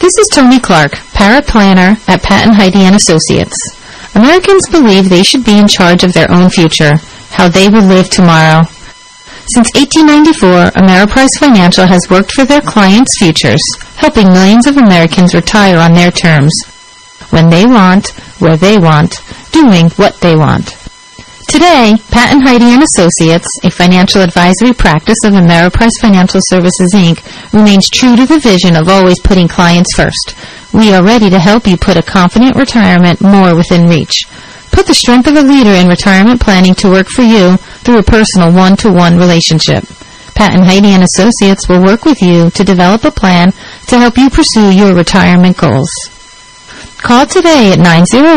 This is Tony Clark, paraplanner at Pat and Heidi & Associates. Americans believe they should be in charge of their own future, how they will live tomorrow. Since 1894, Ameriprise Financial has worked for their clients' futures, helping millions of Americans retire on their terms, when they want, where they want, doing what they want. Today, Pat and Heidi & Associates, a financial advisory practice of Ameriprise Financial Services, Inc., remains true to the vision of always putting clients first. We are ready to help you put a confident retirement more within reach. Put the strength of a leader in retirement planning to work for you through a personal one-to-one relationship. Pat and Heidi & Associates will work with you to develop a plan to help you pursue your retirement goals. Call today at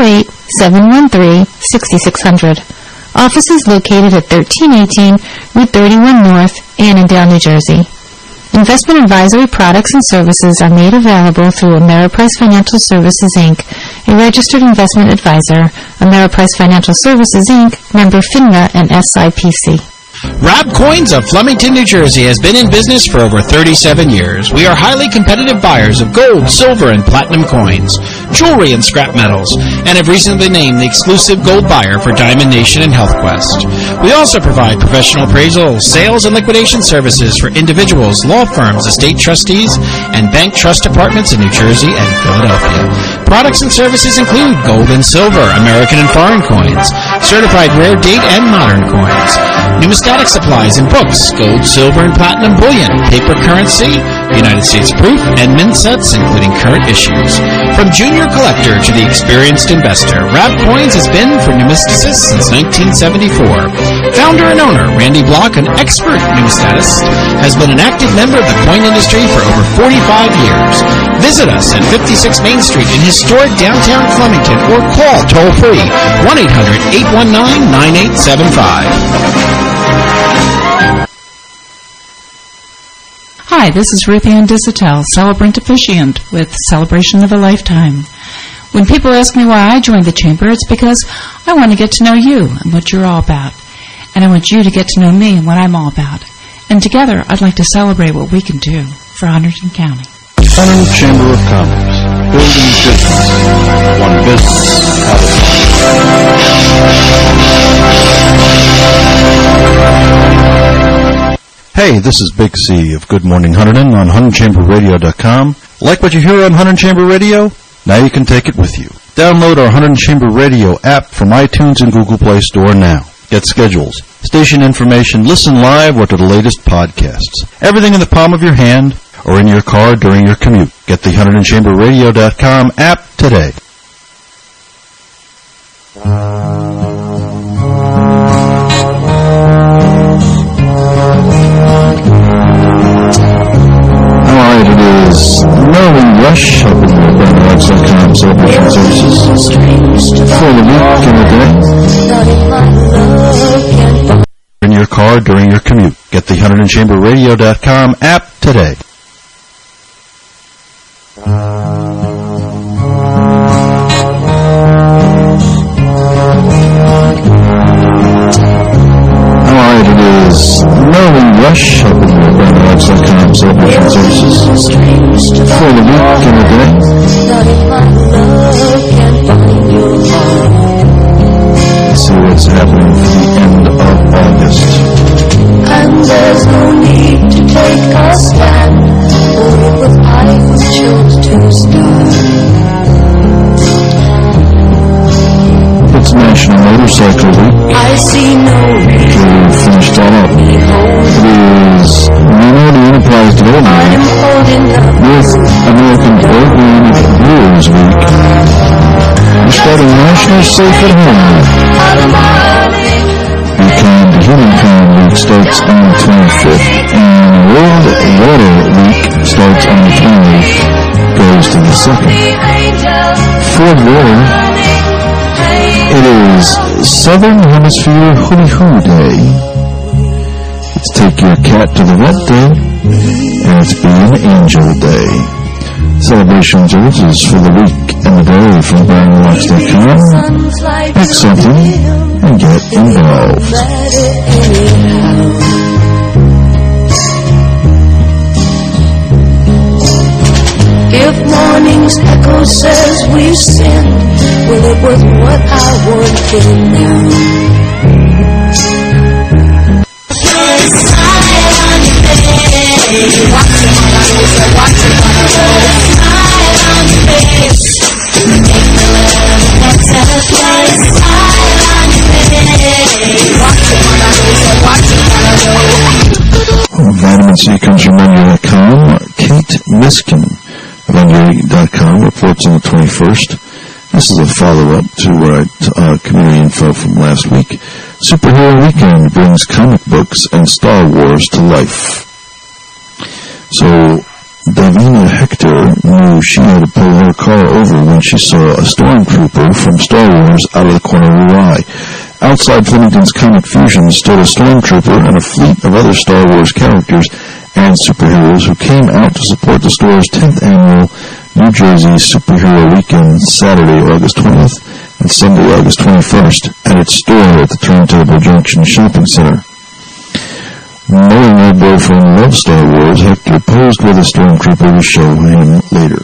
908-713-6600. Office is located at 1318 Route 31 North, Annandale, New Jersey. Investment advisory products and services are made available through Ameriprise Financial Services, Inc., a registered investment advisor. Ameriprise Financial Services, Inc., member FINRA and SIPC. Rob Coins of Flemington, New Jersey has been in business for over 37 years. We are highly competitive buyers of gold, silver, and platinum coins, jewelry, and scrap metals, and have recently named the exclusive gold buyer for Diamond Nation and HealthQuest. We also provide professional appraisal, sales, and liquidation services for individuals, law firms, estate trustees, and bank trust departments in New Jersey and Philadelphia. Products and services include gold and silver, American and foreign coins, certified rare date and modern coins, numismatic supplies and books, gold, silver, and platinum bullion, paper currency, United States proof, and mint sets, including current issues. From junior collector to the experienced investor, Rob Coins has been for numisticists since 1974. Founder and owner, Randy Block, an expert numismatist, has been an active member of the coin industry for over 45 years. Visit us at 56 Main Street in historic downtown Flemington or call toll-free 1-800-819-9875. Hi, this is Ruth Ann Disotell, celebrant officiant with Celebration of a Lifetime. When people ask me why I joined the Chamber, it's because I want to get to know you and what you're all about. And I want you to get to know me and what I'm all about. And together, I'd like to celebrate what we can do for Hunterdon County. Hunterdon Chamber of Commerce, building business, one business at a time. Hey, this is Big C of Good Morning Hunterdon on HunterdonChamberRadio.com. Like what you hear on Hunterdon Chamber Radio? Now you can take it with you. Download our Hunterdon Chamber Radio app from iTunes and Google Play Store now. Get schedules, station information, listen live, or to the latest podcasts. Everything in the palm of your hand or in your car during your commute. Get the HunterdonChamberRadio.com app today. Alright, it is Merlin Rush, helping you at BrandonLives.com celebration services for the week and the day. In your car during your commute. Get the HunterdonChamberRadio.com app today. Alright, it is Merlin Rush, helping you at BrandonLives.com celebration services for the week and the day. Let's see what's happening for the end of August. And there's no need to take a stand, for it was I who chose to start. It's National Motorcycle Week. I see no reason to finish that up. It is Minority Enterprise Development with American Organic Brewers Week. We're starting National Safe at Home Week. The Humankind Week starts on the 25th, and World Water Week starts on the 28th, goes to the 2nd. For water, it is Southern Hemisphere Hooty Hoo Day. It's Take Your Cat to the Vet Day, and it's Be an Angel Day. Celebration services for the week and the day from BrandonLives.com. Pick something and get involved. If morning's echo says we've sinned, well, it was what I wanted to know. Smile on your face. Watch it, watch it, smile on your face. Make my love a better place. Smile on your face. Watch it, Vitamin C comes from Monday.com. Kate Miskin of Monday.com reports on the 21st. This is a follow-up to community info from last week. Superhero Weekend brings comic books and Star Wars to life. So, Davina Hector knew she had to pull her car over when she saw a stormtrooper from Star Wars out of the corner of her eye. Outside Flemington's Comic Fusion stood a stormtrooper and a fleet of other Star Wars characters and superheroes who came out to support the store's 10th annual New Jersey Superhero Weekend, Saturday, August 20th and Sunday, August 21st, at its store at the Turntable Junction Shopping Center. Knowing her boyfriend loved Star Wars, Hector posed with a stormtrooper to show him later.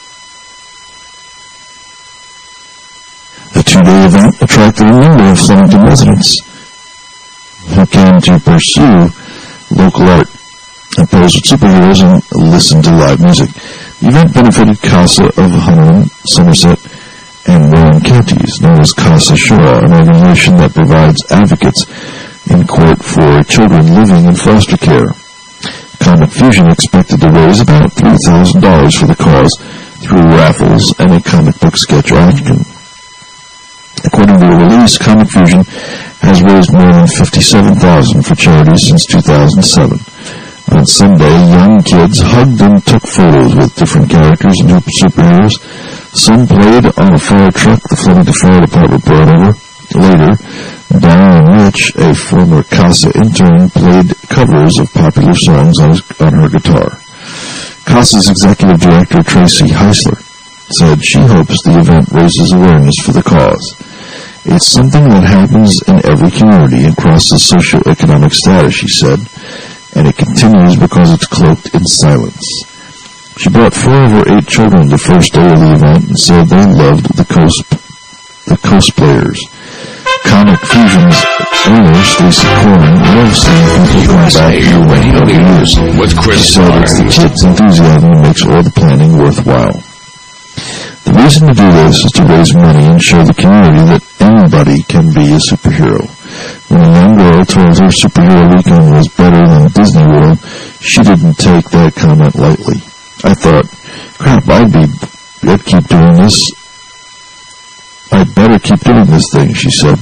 The two-day event attracted a number of Flemington residents who came to pursue local art and pose with superheroes and listen to live music. The event benefited CASA of Huntington, Somerset, and Warren counties, known as CASA Shaw, an organization that provides advocates in court for children living in foster care. Comic Fusion expected to raise about $3,000 for the cause through raffles and a comic book sketch auction. According to a release, Comic Fusion has raised more than $57,000 for charities since 2007. On Sunday, young kids hugged and took photos with different characters and superheroes. Some played on a fire truck the Flemington Fire Department brought over. Later, Diane Rich, a former CASA intern, played covers of popular songs on her guitar. CASA's executive director, Tracy Heisler, said she hopes the event raises awareness for the cause. It's something that happens in every community and crosses socioeconomic status, she said, and it continues because it's cloaked in silence. She brought 4 of her 8 children the first day of the event and said they loved the cosplayers. Comic Fusion's owner, Stacey Corman, loves seeing people come back year years. With Chris She said it's the kids' enthusiasm that makes all the planning worthwhile. The reason to do this is to raise money and show the community that anybody can be a superhero. When a young girl told her Superhero Weekend was better than Disney World, she didn't take that comment lightly. I thought, crap, I'd keep doing this. I'd better keep doing this thing, she said.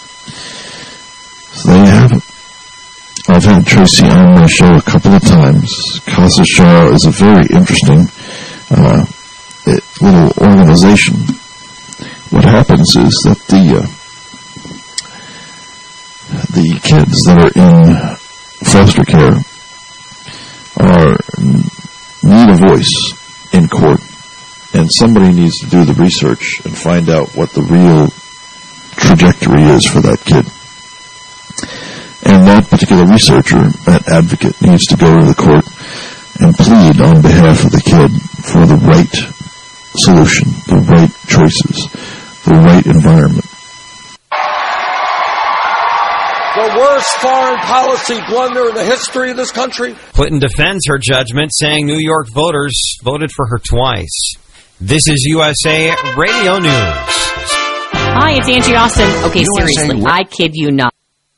So there you have it. I've had Tracy on my show a couple of times. Casa Shaw is a very interesting little organization. What happens is that the kids that are in foster care need a voice in court, and somebody needs to do the research and find out what the real trajectory is for that kid. And that particular researcher, that advocate, needs to go to the court and plead on behalf of the kid for the right solution, the right choices, the right environment. The worst foreign policy blunder in the history of this country. Clinton defends her judgment, saying New York voters voted for her twice. This is USA Radio News. Hi, it's Angie Austin. Okay, seriously, I kid you not.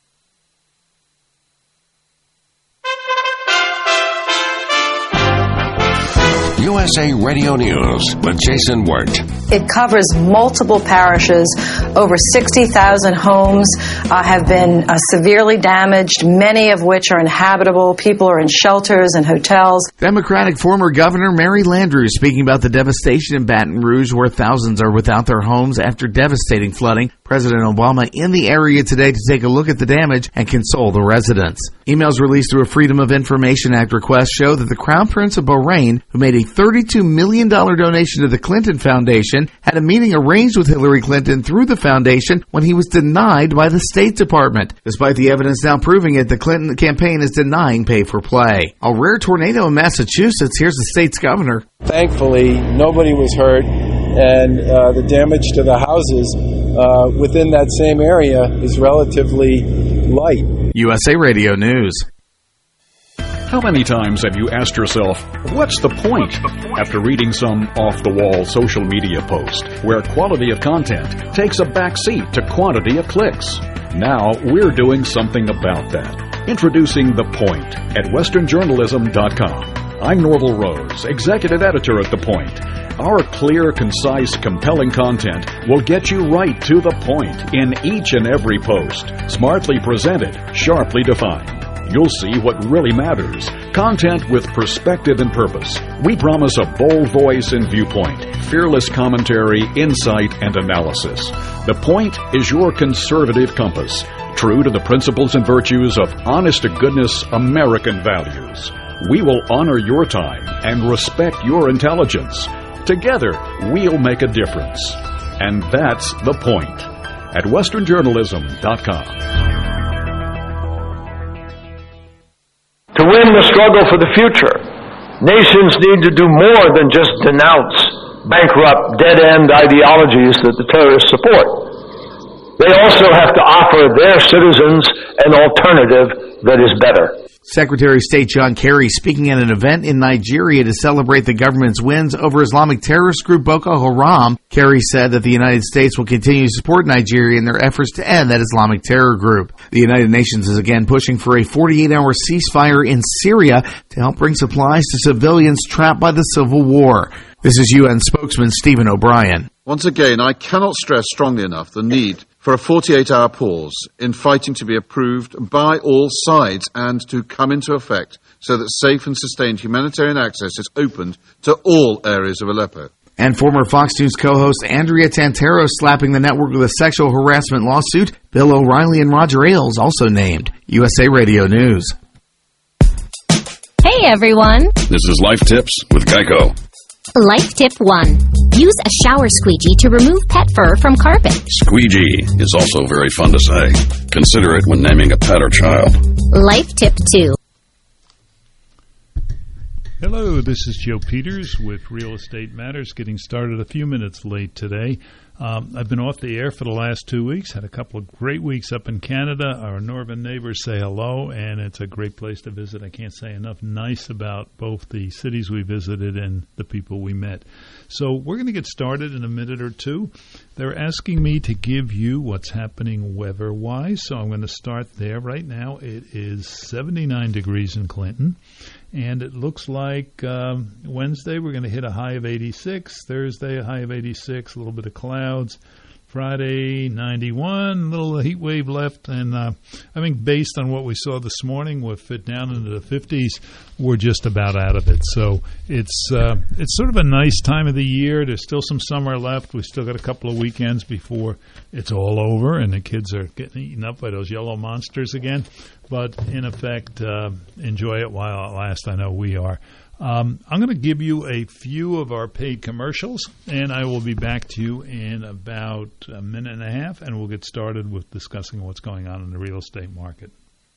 USA Radio News with Jason Wirt. It covers multiple parishes. Over 60,000 homes have been severely damaged, many of which are inhabitable. People are in shelters and hotels. Democratic former Governor Mary Landrieu speaking about the devastation in Baton Rouge, where thousands are without their homes after devastating flooding. President Obama in the area today to take a look at the damage and console the residents. Emails released through a Freedom of Information Act request show that the Crown Prince of Bahrain, who made a $32 million donation to the Clinton Foundation, had a meeting arranged with Hillary Clinton through the foundation when he was denied by the State Department. Despite the evidence now proving it, the Clinton campaign is denying pay-for-play. A rare tornado in Massachusetts. Here's the state's governor. Thankfully, nobody was hurt, and the damage to the houses within that same area is relatively light. USA Radio News. How many times have you asked yourself, what's the point? After reading some off-the-wall social media post where quality of content takes a backseat to quantity of clicks. Now we're doing something about that. Introducing The Point at westernjournalism.com. I'm Norval Rose, executive editor at The Point. Our clear, concise, compelling content will get you right to the point in each and every post. Smartly presented, sharply defined. You'll see what really matters. Content with perspective and purpose. We promise a bold voice and viewpoint, fearless commentary, insight, and analysis. The Point is your conservative compass, true to the principles and virtues of honest-to-goodness American values. We will honor your time and respect your intelligence. Together, we'll make a difference. And that's The Point at westernjournalism.com. To win the struggle for the future, nations need to do more than just denounce bankrupt, dead-end ideologies that the terrorists support. They also have to offer their citizens an alternative that is better. Secretary of State John Kerry speaking at an event in Nigeria to celebrate the government's wins over Islamic terrorist group Boko Haram. Kerry said that the United States will continue to support Nigeria in their efforts to end that Islamic terror group. The United Nations is again pushing for a 48-hour ceasefire in Syria to help bring supplies to civilians trapped by the civil war. This is UN spokesman Stephen O'Brien. Once again, I cannot stress strongly enough the need for a 48-hour pause in fighting to be approved by all sides and to come into effect so that safe and sustained humanitarian access is opened to all areas of Aleppo. And former Fox News co-host Andrea Tantero slapping the network with a sexual harassment lawsuit. Bill O'Reilly and Roger Ailes also named. USA Radio News. Hey, everyone. This is Life Tips with Geico. Life Tip 1. Use a shower squeegee to remove pet fur from carpet. Squeegee is also very fun to say. Consider it when naming a pet or child. Life Tip 2. Hello, this is Joe Peters with Real Estate Matters, getting started a few minutes late today. I've been off the air for the last 2 weeks, had a couple of great weeks up in Canada. Our northern neighbors say hello, and it's a great place to visit. I can't say enough nice about both the cities we visited and the people we met. So we're going to get started in a minute or two. They're asking me to give you what's happening weather-wise, so I'm going to start there. Right now it is 79 degrees in Clinton. And it looks like Wednesday we're going to hit a high of 86. Thursday a high of 86, a little bit of clouds. Friday 91, a little heat wave left. And I think based on what we saw this morning, we'll fit down into the 50s. We're just about out of it. So it's sort of a nice time of the year. There's still some summer left. We still got a couple of weekends before it's all over and the kids are getting eaten up by those yellow monsters again. But in effect, enjoy it while it lasts. I know we are. I'm going to give you a few of our paid commercials, and I will be back to you in about a minute and a half, and we'll get started with discussing what's going on in the real estate market.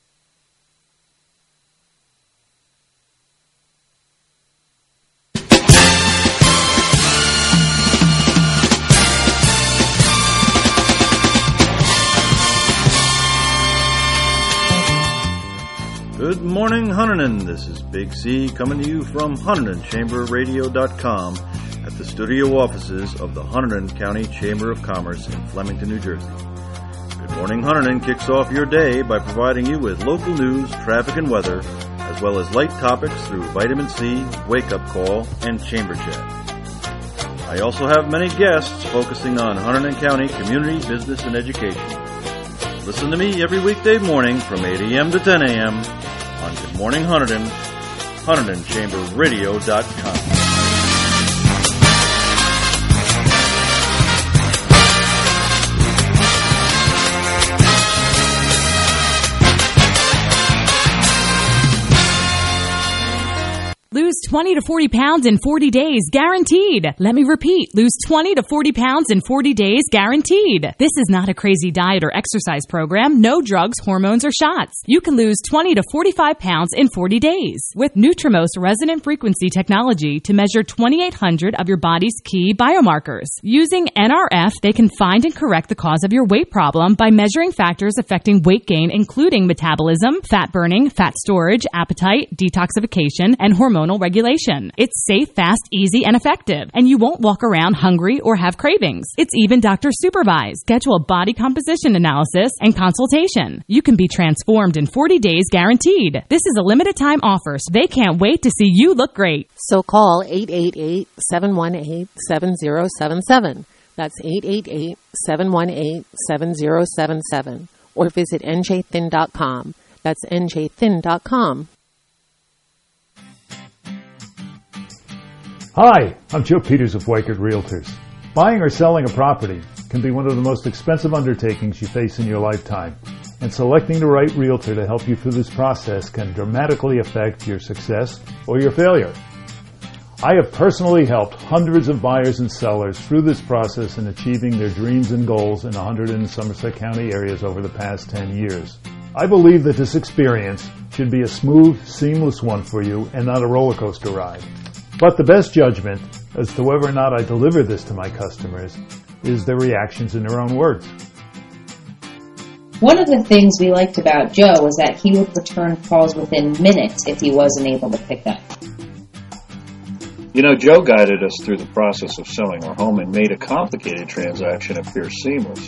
Good morning, Hunterdon. This is Big C coming to you from HunterdonChamberRadio.com at the studio offices of the Hunterdon County Chamber of Commerce in Flemington, New Jersey. Good Morning Hunterdon kicks off your day by providing you with local news, traffic, and weather, as well as light topics through Vitamin C, Wake Up Call, and Chamber Chat. I also have many guests focusing on Hunterdon County community, business, and education. Listen to me every weekday morning from 8 a.m. to 10 a.m. on Good Morning Hunterdon, HunterdonChamberRadio.com. 20 to 40 pounds in 40 days, guaranteed. Let me repeat, lose 20 to 40 pounds in 40 days, guaranteed. This is not a crazy diet or exercise program. No drugs, hormones, or shots. You can lose 20 to 45 pounds in 40 days with Nutrimost resonant frequency technology to measure 2,800 of your body's key biomarkers. Using NRF, they can find and correct the cause of your weight problem by measuring factors affecting weight gain, including metabolism, fat burning, fat storage, appetite, detoxification, and hormonal regulation. It's safe, fast, easy, and effective, and you won't walk around hungry or have cravings. It's even doctor supervised. Schedule a body composition analysis and consultation. You can be transformed in 40 days guaranteed. This is a limited time offer, so they can't wait to see you look great. So call 888-718-7077. That's 888-718-7077. Or visit njthin.com. That's njthin.com. Hi, I'm Joe Peters of Weichert Realtors. Buying or selling a property can be one of the most expensive undertakings you face in your lifetime, and selecting the right realtor to help you through this process can dramatically affect your success or your failure. I have personally helped hundreds of buyers and sellers through this process in achieving their dreams and goals in 100 and Somerset County areas over the past 10 years. I believe that this experience should be a smooth, seamless one for you and not a roller coaster ride. But the best judgment as to whether or not I deliver this to my customers is their reactions in their own words. One of the things we liked about Joe was that he would return calls within minutes if he wasn't able to pick up. You know, Joe guided us through the process of selling our home and made a complicated transaction appear seamless.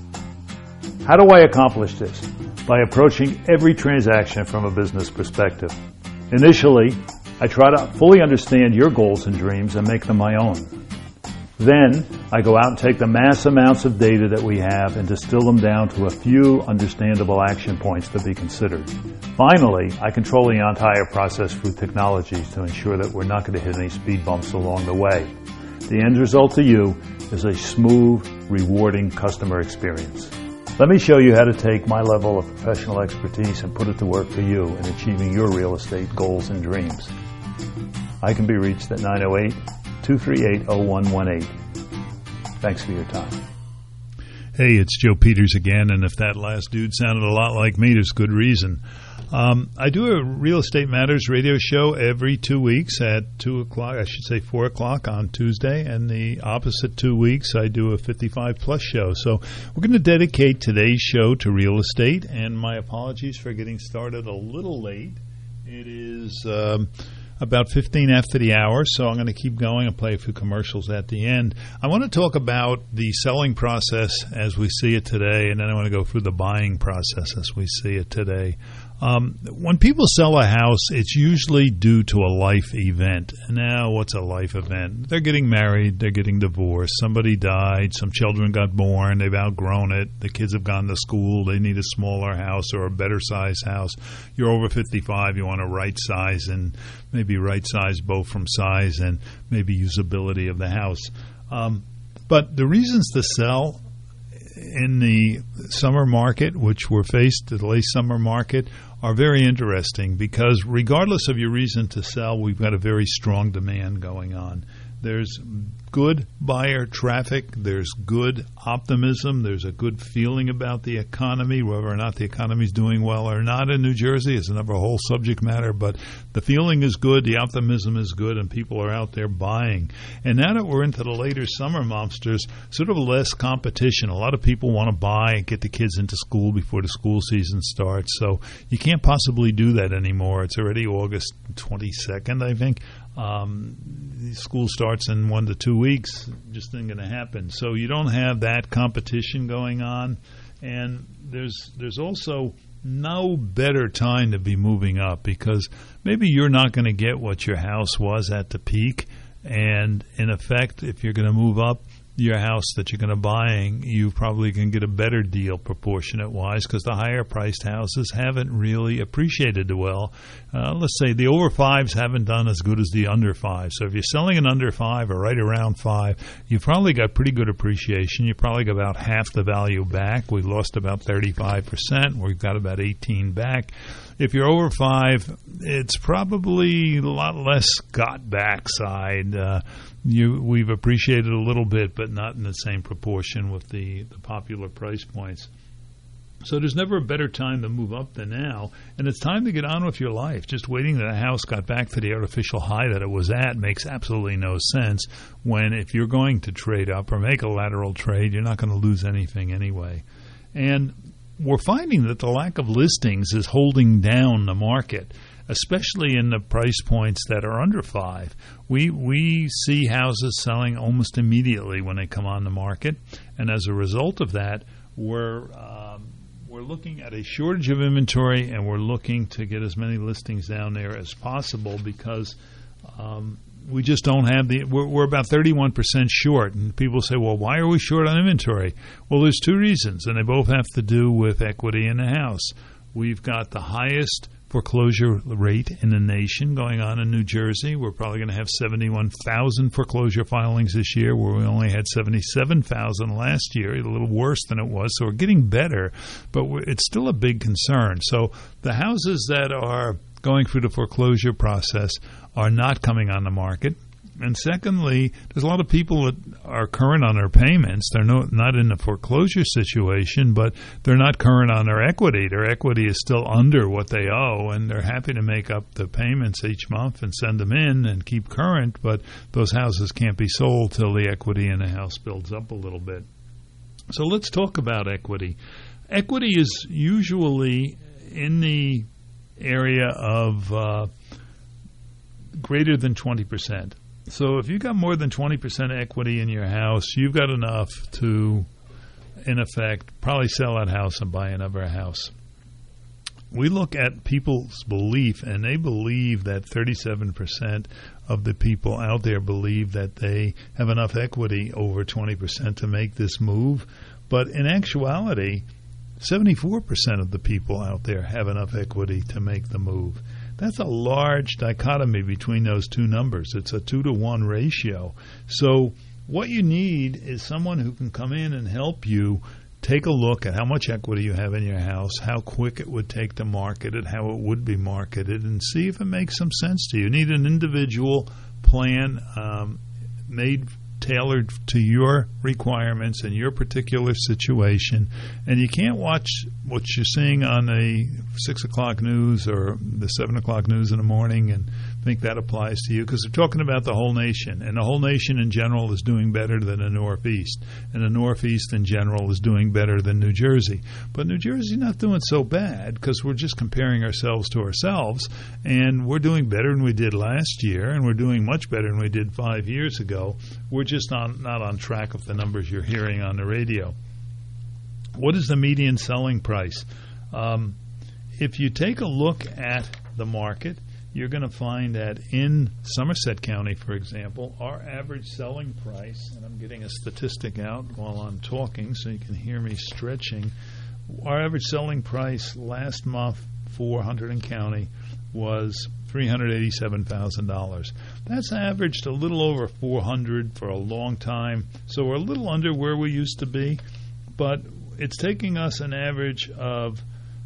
How do I accomplish this? By approaching every transaction from a business perspective. Initially, I try to fully understand your goals and dreams and make them my own. Then, I go out and take the mass amounts of data that we have and distill them down to a few understandable action points to be considered. Finally, I control the entire process through technologies to ensure that we're not going to hit any speed bumps along the way. The end result to you is a smooth, rewarding customer experience. Let me show you how to take my level of professional expertise and put it to work for you in achieving your real estate goals and dreams. I can be reached at 908-238-0118. Thanks for your time. Hey, it's Joe Peters again, and if that last dude sounded a lot like me, there's good reason. I do a Real Estate Matters radio show every 2 weeks at 2 o'clock, I should say 4 o'clock on Tuesday, and the opposite 2 weeks I do a 55-plus show. So we're going to dedicate today's show to real estate, and my apologies for getting started a little late. It is about 15 after the hour, so I'm going to keep going and play a few commercials at the end. I want to talk about the selling process as we see it today, and then I want to go through the buying process as we see it today. When people sell a house, it's usually due to a life event. Now, what's a life event? They're getting married, they're getting divorced, somebody died, some children got born, they've outgrown it, the kids have gone to school, they need a smaller house or a better size house. You're over 55, you want to right size and maybe right size both from size and maybe usability of the house. But the reasons to sell in the summer market, which we're faced, the late summer market, are very interesting because regardless of your reason to sell, we've got a very strong demand going on. There's good buyer traffic, there's good optimism, there's a good feeling about the economy. Whether or not the economy is doing well or not in New Jersey is another whole subject matter, but the feeling is good, the optimism is good, and people are out there buying. And now that we're into the later summer months, there's sort of less competition. A lot of people want to buy and get the kids into school before the school season starts, so you can't possibly do that anymore. It's already August 22nd, I think. School starts in 1 to 2 weeks, just ain't going to happen. So you don't have that competition going on, and there's also no better time to be moving up because maybe you're not going to get what your house was at the peak, and in effect, if you're going to move up your house that you're going to buying, you probably can get a better deal proportionate-wise because the higher-priced houses haven't really appreciated well. Let's say the over 5s haven't done as good as the under 5. So if you're selling an under 5 or right around 5, you've probably got pretty good appreciation. You probably got about half the value back. We lost about 35%. We've got about 18 back. if you're over 5, it's probably a lot less got backside. We've appreciated a little bit, but not in the same proportion with the popular price points. So there's never a better time to move up than now, and it's time to get on with your life. Just waiting that a house got back to the artificial high that it was at makes absolutely no sense when if you're going to trade up or make a lateral trade, you're not going to lose anything anyway. And we're finding that the lack of listings is holding down the market, especially in the price points that are under 5. We see houses selling almost immediately when they come on the market, and as a result of that, we're looking at a shortage of inventory, and we're looking to get as many listings down there as possible because we just don't have we're about 31% short. And people say, well, why are we short on inventory? Well, there's 2 reasons, and they both have to do with equity in the house. We've got the highest foreclosure rate in the nation going on in New Jersey. We're probably going to have 71,000 foreclosure filings this year, where we only had 77,000 last year, a little worse than it was. So we're getting better, but it's still a big concern. So the houses that are going through the foreclosure process are not coming on the market. And secondly, there's a lot of people that are current on their payments. They're not in a foreclosure situation, but they're not current on their equity. Their equity is still under what they owe, and they're happy to make up the payments each month and send them in and keep current, but those houses can't be sold till the equity in the house builds up a little bit. So let's talk about equity. Equity is usually in the area of greater than 20%. So if you've got more than 20% equity in your house, you've got enough to, in effect, probably sell that house and buy another house. We look at people's belief, and they believe that 37% of the people out there believe that they have enough equity over 20% to make this move. But in actuality, 74% of the people out there have enough equity to make the move. That's a large dichotomy between those 2 numbers. It's a 2-to-1 ratio. So what you need is someone who can come in and help you take a look at how much equity you have in your house, how quick it would take to market it, how it would be marketed, and see if it makes some sense to you. You need an individual plan tailored to your requirements and your particular situation, and you can't watch what you're seeing on a 6 o'clock news or the 7 o'clock news in the morning and think that applies to you, because they're talking about the whole nation, and the whole nation in general is doing better than the Northeast, and the Northeast in general is doing better than New Jersey. But New Jersey's not doing so bad because we're just comparing ourselves to ourselves, and we're doing better than we did last year, and we're doing much better than we did 5 years ago. We're just not on track with the numbers you're hearing on the radio. What is the median selling price? If you take a look at the market, you're going to find that in Somerset County, for example, our average selling price, and I'm getting a statistic out while I'm talking so you can hear me stretching, our average selling price last month for Hunterdon County was $387,000. That's averaged a little over $400 for a long time, so we're a little under where we used to be, but it's taking us an average of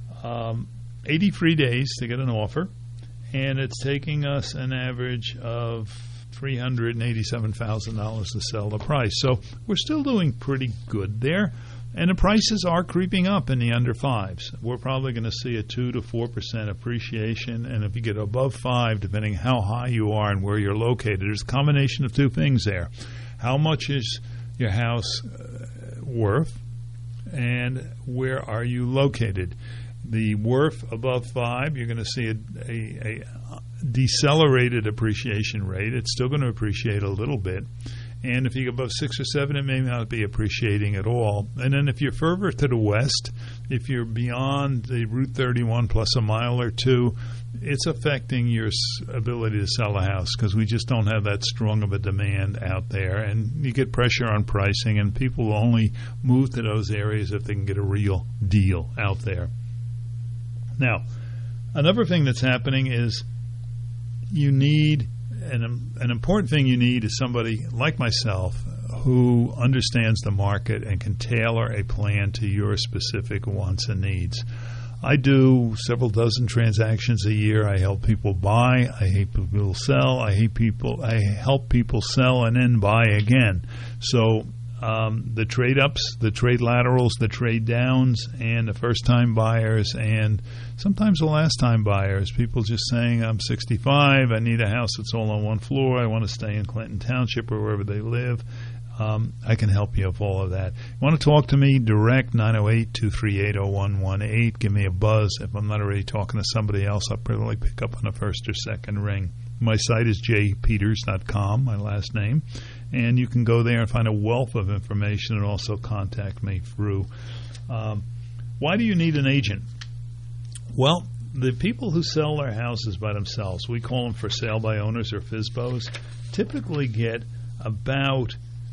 83 days to get an offer, and it's taking us an average of $387,000 to sell the price. So we're still doing pretty good there. And the prices are creeping up in the under 5s. We're probably going to see a 2 to 4% appreciation. And if you get above 5, depending how high you are and where you're located, there's a combination of 2 things there. How much is your house worth, and where are you located? The worth above 5, you're going to see a decelerated appreciation rate. It's still going to appreciate a little bit. And if you go above 6 or 7, it may not be appreciating at all. And then if you're further to the west, if you're beyond the Route 31 plus a mile or 2, it's affecting your ability to sell a house because we just don't have that strong of a demand out there. And you get pressure on pricing, and people will only move to those areas if they can get a real deal out there. Now, another thing that's happening is you need an important thing you need is somebody like myself who understands the market and can tailor a plan to your specific wants and needs. I do several dozen transactions a year. I help people buy. I help people sell. I help people sell and then buy again. So the trade ups, the trade laterals, the trade downs, and the first time buyers, and sometimes the last time buyers. People just saying, I'm 65, I need a house that's all on one floor, I want to stay in Clinton Township or wherever they live. I can help you with all of that. You want to talk to me, direct 908-238-0118. Give me a buzz. If I'm not already talking to somebody else, I'll probably pick up on the first or second ring. My site is jpeters.com, my last name, and you can go there and find a wealth of information and also contact me through. Why do you need an agent? Well, the people who sell their houses by themselves, we call them for sale by owners or FSBOs, typically get about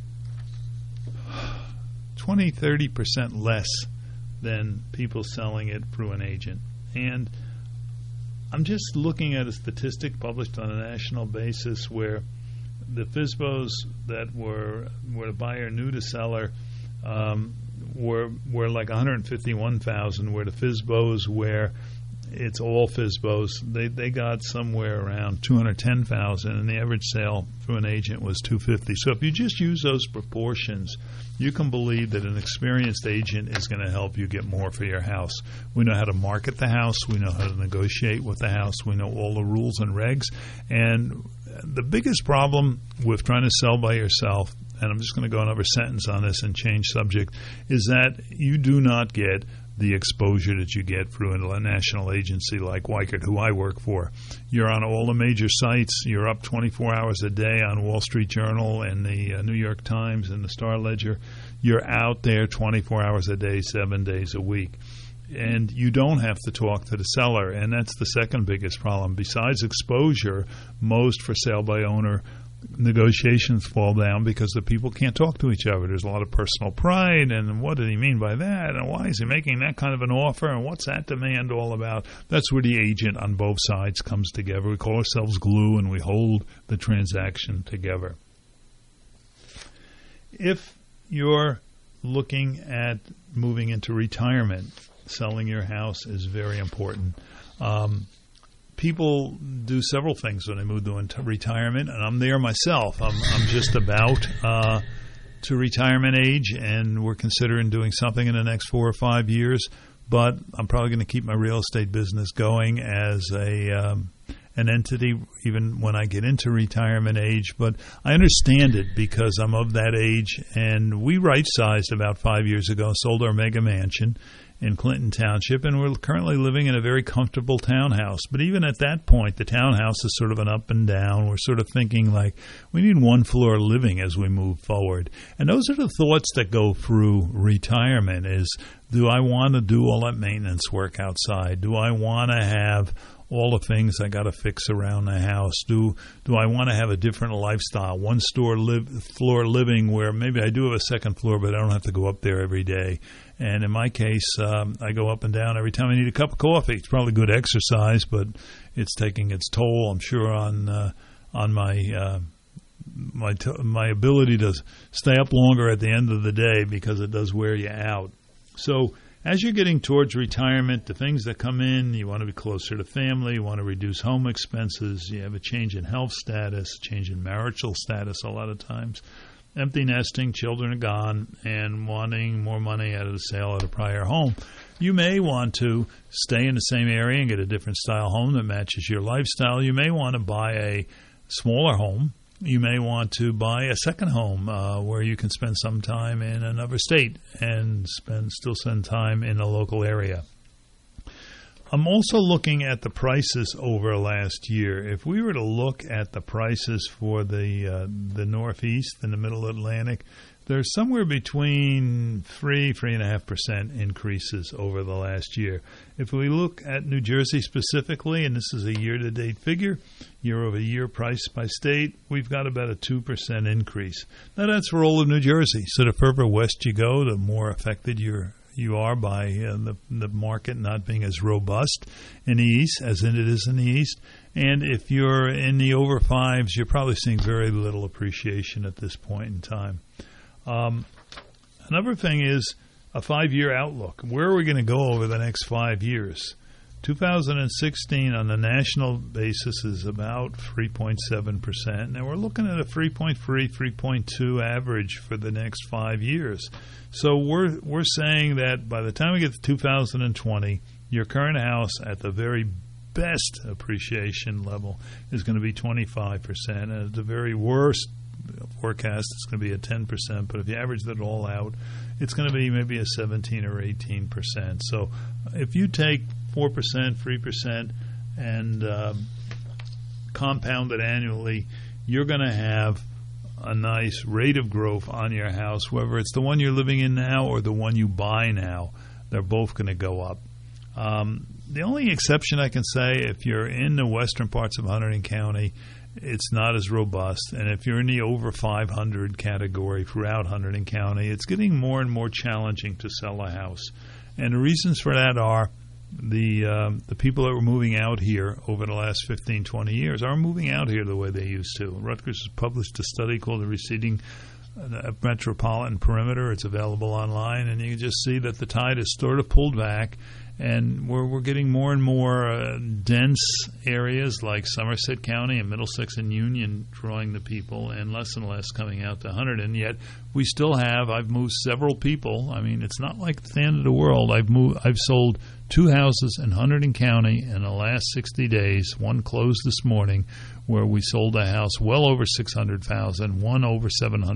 20-30% less than people selling it through an agent. And I'm just looking at a statistic published on a national basis where the FSBOs that were the buyer new to seller were like 151,000, where the FSBOs where it's all FSBOs, they got somewhere around 210,000, and the average sale through an agent was 250. So if you just use those proportions, you can believe that an experienced agent is going to help you get more for your house. We know how to market the house. We know how to negotiate with the house. We know all the rules and regs. And the biggest problem with trying to sell by yourself, and I'm just going to go another sentence on this and change subject, is that you do not get the exposure that you get through a national agency like Weichert, who I work for. You're on all the major sites. You're up 24 hours a day on Wall Street Journal and the New York Times and the Star Ledger. You're out there 24 hours a day, 7 days a week. And you don't have to talk to the seller, and that's the second biggest problem. Besides exposure, most for sale by owner negotiations fall down because the people can't talk to each other. There's a lot of personal pride, and what did he mean by that, and why is he making that kind of an offer, and what's that demand all about? That's where the agent on both sides comes together. We call ourselves glue, and we hold the transaction together. If you're looking at moving into retirement, selling your house is very important. People do several things when they move into retirement, and I'm there myself. I'm just about to retirement age, and we're considering doing something in the next 4 or 5 years, but I'm probably going to keep my real estate business going as an entity even when I get into retirement age. But I understand it because I'm of that age, and we right-sized about 5 years ago, sold our mega mansion in Clinton Township, and we're currently living in a very comfortable townhouse. But even at that point, the townhouse is sort of an up and down. We're sort of thinking like we need one floor living as we move forward. And those are the thoughts that go through retirement is, do I want to do all that maintenance work outside? Do I want to have all the things I got to fix around the house? Do I want to have a different lifestyle? One floor living where maybe I do have a second floor, but I don't have to go up there every day. And in my case, I go up and down every time I need a cup of coffee. It's probably good exercise, but it's taking its toll, I'm sure, on my my ability to stay up longer at the end of the day because it does wear you out. So as you're getting towards retirement, the things that come in, you want to be closer to family, you want to reduce home expenses, you have a change in health status, change in marital status a lot of times, empty nesting, children are gone, and wanting more money out of the sale of a prior home. You may want to stay in the same area and get a different style home that matches your lifestyle. You may want to buy a smaller home. You may want to buy a second home where you can spend some time in another state and still spend time in a local area. I'm also looking at the prices over last year. If we were to look at the prices for the Northeast and the Middle Atlantic, there's somewhere between 3.5% increases over the last year. If we look at New Jersey specifically, and this is a year-to-date figure, year-over-year price by state, we've got about a 2% increase. Now, that's for all of New Jersey. So the further west you go, the more affected you are by the market not being as robust in the East as it is in the East. And if you're in the over fives, you're probably seeing very little appreciation at this point in time. Another thing is a 5-year outlook. Where are we going to go over the next 5 years? 2016 on the national basis is about 3.7%. Now we're looking at a 3.3, 3.2 average for the next 5 years. So we're saying that by the time we get to 2020, your current house at the very best appreciation level is going to be 25%. And at the very worst forecast, it's going to be a 10%. But if you average that all out, it's going to be maybe a 17 or 18%. So if you take 4%, 3%, and compound it annually, you're going to have a nice rate of growth on your house, whether it's the one you're living in now or the one you buy now. They're both going to go up. The only exception I can say, if you're in the western parts of Hunterdon County, it's not as robust. And if you're in the over 500 category throughout Hunterdon County, it's getting more and more challenging to sell a house. And the reasons for that are the people that were moving out here over the last 15, 20 years are moving out here the way they used to. Rutgers has published a study called The Receding Metropolitan Perimeter. It's available online, and you can just see that the tide has sort of pulled back, and we're getting more and more dense areas like Somerset County and Middlesex and Union drawing the people, and less coming out to Hunterdon. Yet we still have, I've moved several people. I mean, it's not like the end of the world. I've sold 2 houses in Hunterdon County in the last 60 days. One closed this morning, where we sold a house well over $600,000, one over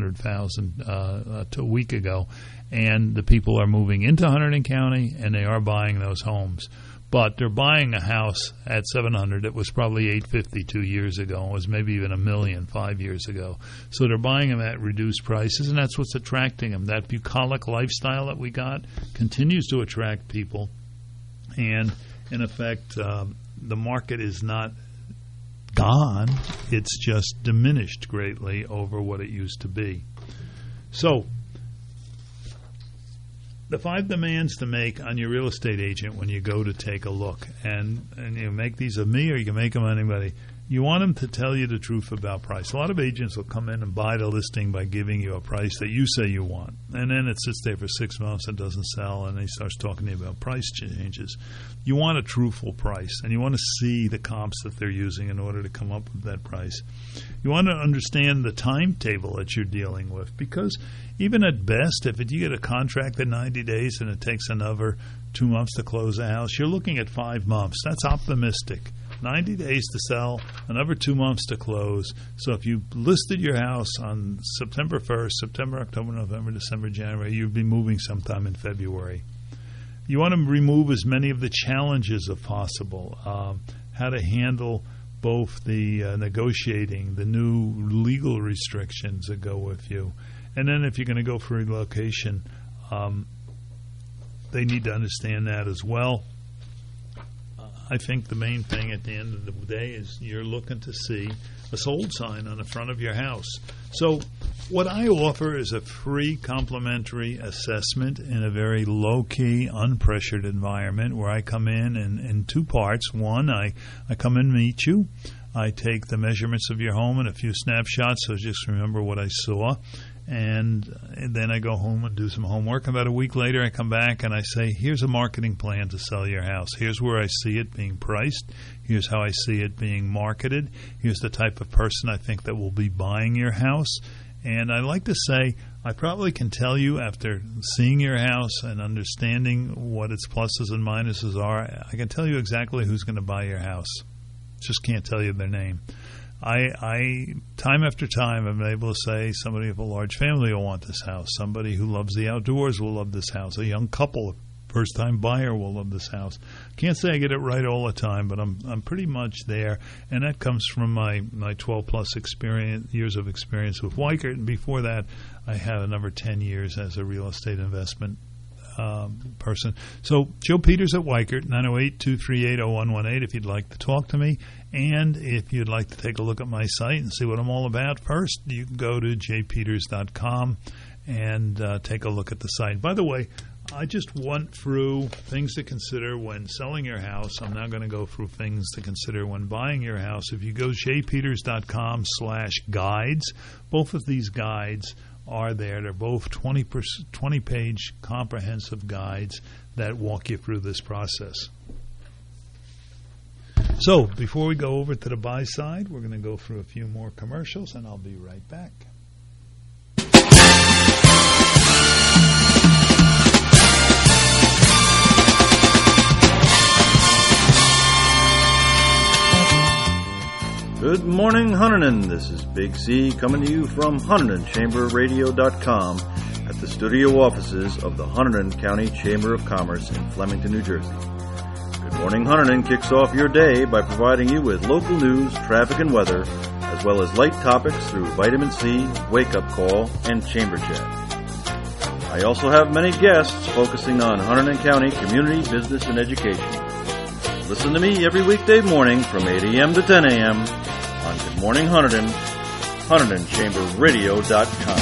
$700,000 a week ago. And the people are moving into Hunterdon County, and they are buying those homes. But they're buying a house at $700,000 that was probably $850,000 2 years ago. It was maybe even $1 million 5 years ago. So they're buying them at reduced prices, and that's what's attracting them. That bucolic lifestyle that we got continues to attract people. And, in effect, the market is not gone. It's just diminished greatly over what it used to be. So the 5 demands to make on your real estate agent when you go to take a look, and you make these of me or you can make them on anybody. You want them to tell you the truth about price. A lot of agents will come in and buy the listing by giving you a price that you say you want, and then it sits there for 6 months and doesn't sell, and he starts talking to you about price changes. You want a truthful price, and you want to see the comps that they're using in order to come up with that price. You want to understand the timetable that you're dealing with, because even at best, if you get a contract in 90 days and it takes another 2 months to close a house, you're looking at 5 months. That's optimistic. 90 days to sell, another 2 months to close. So if you listed your house on September 1st, September, October, November, December, January, you'd be moving sometime in February. You want to remove as many of the challenges as possible, how to handle both the negotiating, the new legal restrictions that go with you. And then if you're going to go for relocation, they need to understand that as well. I think the main thing at the end of the day is you're looking to see a sold sign on the front of your house. So what I offer is a free complimentary assessment in a very low-key, unpressured environment where I come in 2 parts. One, I come and meet you. I take the measurements of your home and a few snapshots, so just remember what I saw. And then I go home and do some homework. About a week later, I come back and I say, here's a marketing plan to sell your house. Here's where I see it being priced. Here's how I see it being marketed. Here's the type of person I think that will be buying your house. And I like to say, I probably can tell you after seeing your house and understanding what its pluses and minuses are, I can tell you exactly who's going to buy your house. Just can't tell you their name. I time after time, I'm able to say somebody with a large family will want this house. Somebody who loves the outdoors will love this house. A young couple, first-time buyer will love this house. Can't say I get it right all the time, but I'm pretty much there, and that comes from my 12-plus years of experience with Weichert, and before that, I had another 10 years as a real estate investment person. So Joe Peters at Weichert, 908-238-0118 if you'd like to talk to me. And if you'd like to take a look at my site and see what I'm all about, first you can go to jpeters.com and take a look at the site. By the way, I just went through things to consider when selling your house. I'm now going to go through things to consider when buying your house. If you go jpeters.com/guides, both of these guides are there. They're both 20-page comprehensive guides that walk you through this process. So, before we go over to the buy side, we're going to go through a few more commercials, and I'll be right back. Good morning, Hunterdon. This is Big C coming to you from HunterdonChamberRadio.com at the studio offices of the Hunterdon County Chamber of Commerce in Flemington, New Jersey. Good Morning Hunterdon kicks off your day by providing you with local news, traffic, and weather, as well as light topics through Vitamin C, Wake Up Call, and Chamber Chat. I also have many guests focusing on Hunterdon County community, business, and education. Listen to me every weekday morning from 8 a.m. to 10 a.m. on Good Morning Hunterdon, HunterdonChamberRadio.com.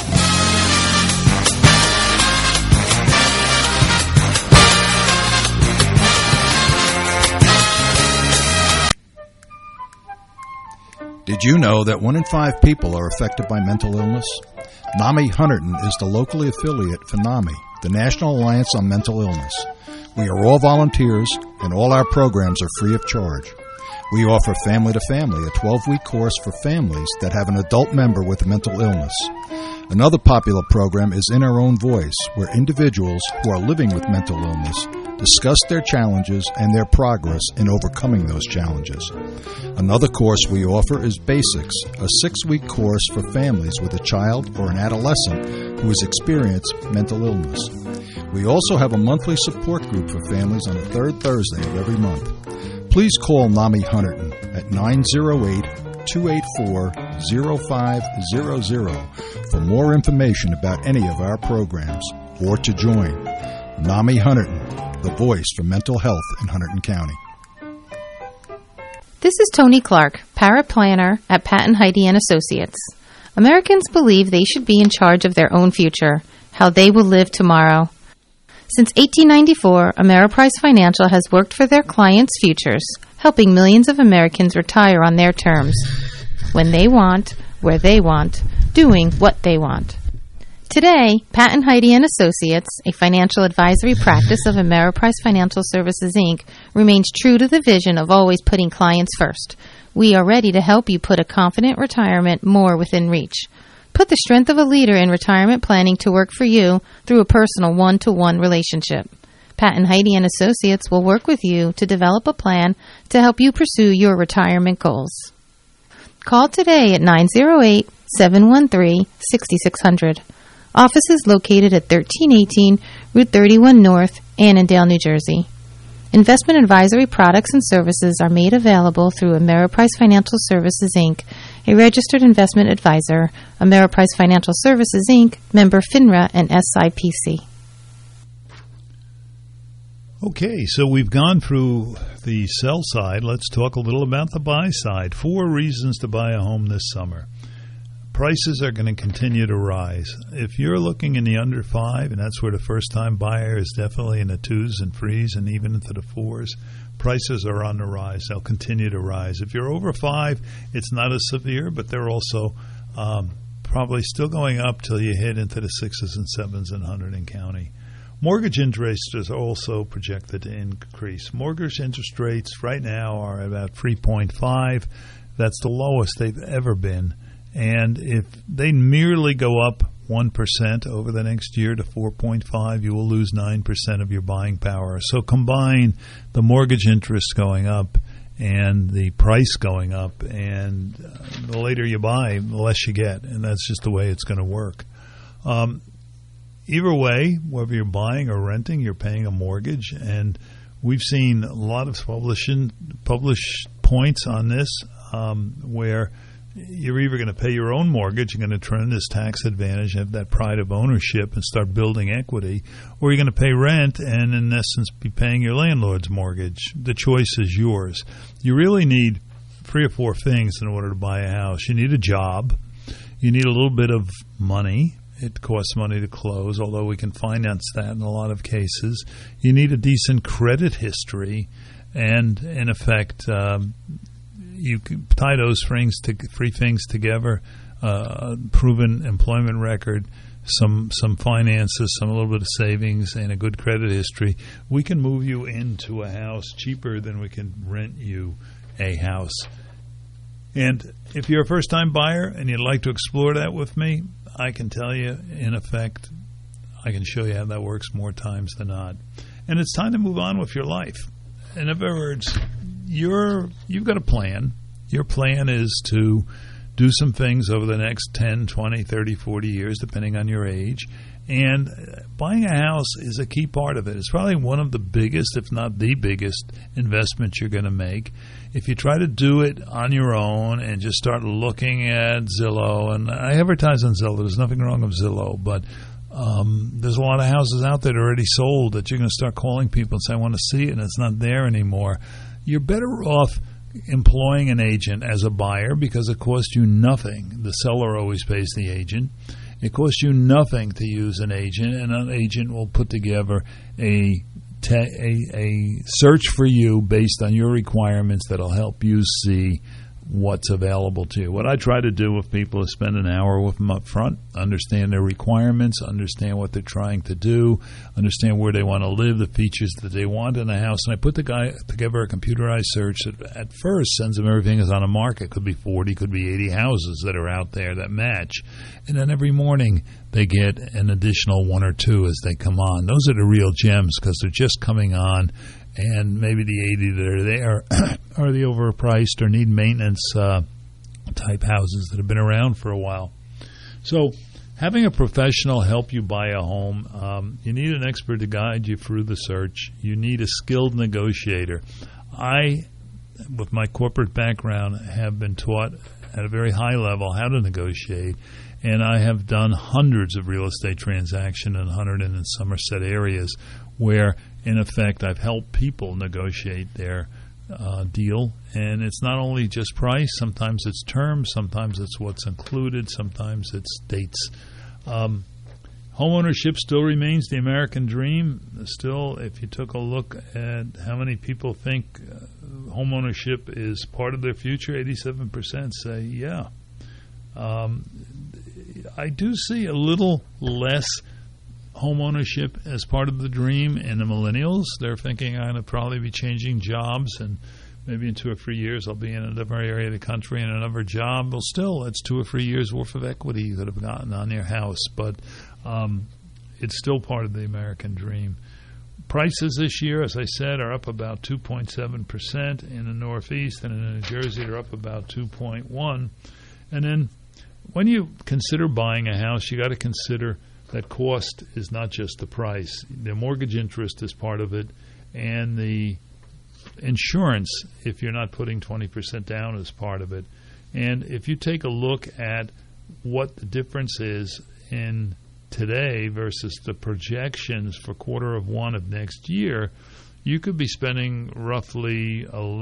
Did you know that 1 in 5 people are affected by mental illness? NAMI Hunterdon is the locally affiliate for NAMI, the National Alliance on Mental Illness. We are all volunteers, and all our programs are free of charge. We offer Family to Family, a 12-week course for families that have an adult member with a mental illness. Another popular program is In Our Own Voice, where individuals who are living with mental illness discuss their challenges and their progress in overcoming those challenges. Another course we offer is Basics, a 6-week course for families with a child or an adolescent who has experienced mental illness. We also have a monthly support group for families on the third Thursday of every month. Please call NAMI Hunterdon at 908-284-0500 for more information about any of our programs or to join. NAMI Hunterdon, the voice for mental health in Hunterdon County. This is Tony Clark, paraplanner at Pat and Heidi and Associates. Americans believe they should be in charge of their own future, how they will live tomorrow. Since 1894, Ameriprise Financial has worked for their clients' futures, helping millions of Americans retire on their terms, when they want, where they want, doing what they want. Today, Pat and Heidi and Associates, a financial advisory practice of Ameriprise Financial Services, Inc., remains true to the vision of always putting clients first. We are ready to help you put a confident retirement more within reach. Put the strength of a leader in retirement planning to work for you through a personal one-to-one relationship. Pat and Heidi and Associates will work with you to develop a plan to help you pursue your retirement goals. Call today at 908-713-6600. Office is located at 1318 Route 31 North, Annandale, New Jersey. Investment advisory products and services are made available through Ameriprise Financial Services, Inc., a registered investment advisor. Ameriprise Financial Services, Inc., member FINRA and SIPC. Okay, so we've gone through the sell side. Let's talk a little about the buy side. 4 reasons to buy a home this summer. Prices are going to continue to rise. If you're looking in the under 5, and that's where the first-time buyer is definitely in the 2s and 3s and even into the 4s, prices are on the rise. They'll continue to rise. If you're over 5, it's not as severe, but they're also probably still going up till you hit into the 6s and 7s in Hunterdon County. Mortgage interest is also projected to increase. Mortgage interest rates right now are about 3.5. That's the lowest they've ever been. And if they merely go up 1% over the next year to 4.5, you will lose 9% of your buying power. So combine the mortgage interest going up and the price going up, and the later you buy, the less you get. And that's just the way it's going to work. Either way, whether you're buying or renting, you're paying a mortgage. And we've seen a lot of published points on this where you're either going to pay your own mortgage, you're going to turn this tax advantage, have that pride of ownership and start building equity, or you're going to pay rent and in essence be paying your landlord's mortgage. The choice is yours. You really need 3 or 4 things in order to buy a house. You need a job. You need a little bit of money. It costs money to close, although we can finance that in a lot of cases. You need a decent credit history, and in effect, you can tie those 3 things together, proven employment record, some finances, a little bit of savings, and a good credit history, we can move you into a house cheaper than we can rent you a house. And if you're a first-time buyer and you'd like to explore that with me, I can tell you, in effect, I can show you how that works more times than not. And it's time to move on with your life. In other words, you've got a plan. Your plan is to do some things over the next 10, 20, 30, 40 years, depending on your age. And buying a house is a key part of it. It's probably one of the biggest, if not the biggest, investments you're going to make. If you try to do it on your own and just start looking at Zillow, and I advertise on Zillow, there's nothing wrong with Zillow, but there's a lot of houses out there that are already sold that you're going to start calling people and say, I want to see it, and it's not there anymore. You're better off employing an agent as a buyer because it costs you nothing. The seller always pays the agent. It costs you nothing to use an agent, and an agent will put together a search for you based on your requirements that'll help you see what's available to you. What I try to do with people is spend an hour with them up front, understand their requirements, understand what they're trying to do, understand where they want to live, the features that they want in a house, and I put together a computerized search that at first sends them everything that's on the market. Could be 40, could be 80 houses that are out there that match. And then every morning they get an additional one or two as they come on. Those are the real gems because they're just coming on, and maybe the 80 that are there are the overpriced or need maintenance type houses that have been around for a while. So having a professional help you buy a home, you need an expert to guide you through the search. You need a skilled negotiator. I, with my corporate background, have been taught at a very high level how to negotiate, and I have done hundreds of real estate transactions in Hunterdon and Somerset areas where, in effect, I've helped people negotiate their deal. And it's not only just price. Sometimes it's terms. Sometimes it's what's included. Sometimes it's dates. Homeownership still remains the American dream. Still, if you took a look at how many people think homeownership is part of their future, 87% say yeah. I do see a little less home ownership as part of the dream in the millennials. They're thinking I'm going to probably be changing jobs, and maybe in 2 or 3 years I'll be in a different area of the country in another job. Well, still, it's 2 or 3 years worth of equity you could have gotten on your house, but it's still part of the American dream. Prices this year, as I said, are up about 2.7% in the Northeast, and in New Jersey they're up about 2.1%. And then when you consider buying a house, you got to consider that cost is not just the price. The mortgage interest is part of it, and the insurance, if you're not putting 20% down, is part of it. And if you take a look at what the difference is in today versus the projections for Q1 of next year, you could be spending roughly